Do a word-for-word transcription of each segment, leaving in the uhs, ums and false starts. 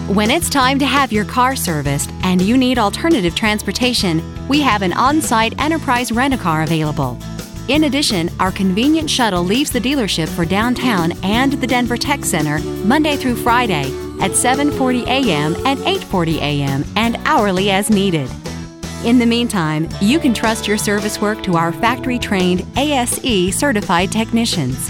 When it's time to have your car serviced and you need alternative transportation, we have an on-site Enterprise Rent-A-Car available. In addition, our convenient shuttle leaves the dealership for downtown and the Denver Tech Center Monday through Friday at seven forty a m and eight forty a m and hourly as needed. In the meantime, you can trust your service work to our factory-trained A S E certified technicians.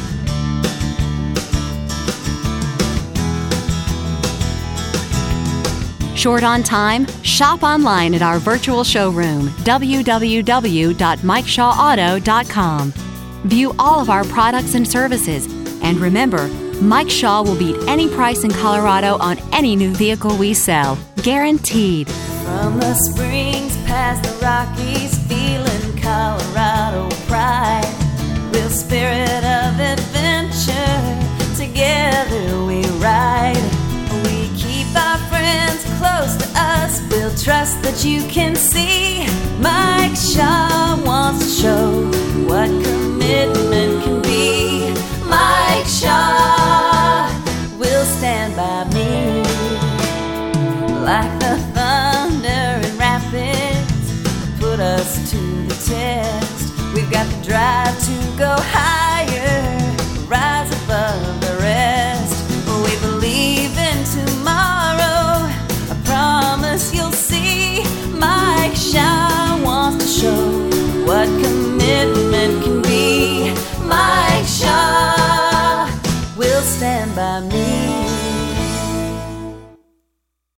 Short on time? Shop online at our virtual showroom, w w w dot mike shaw auto dot com. View all of our products and services, and remember, Mike Shaw will beat any price in Colorado on any new vehicle we sell, guaranteed. From the Springs past the Rockies, feeling Colorado pride, real spirit of adventure, together we ride. We keep our friends close to us, build trust that you can see. Mike Shaw wants to show what commitment can be. Mike Shaw will stand by me. Like the thunder in rapids, put us to the test. We've got the drive to go high.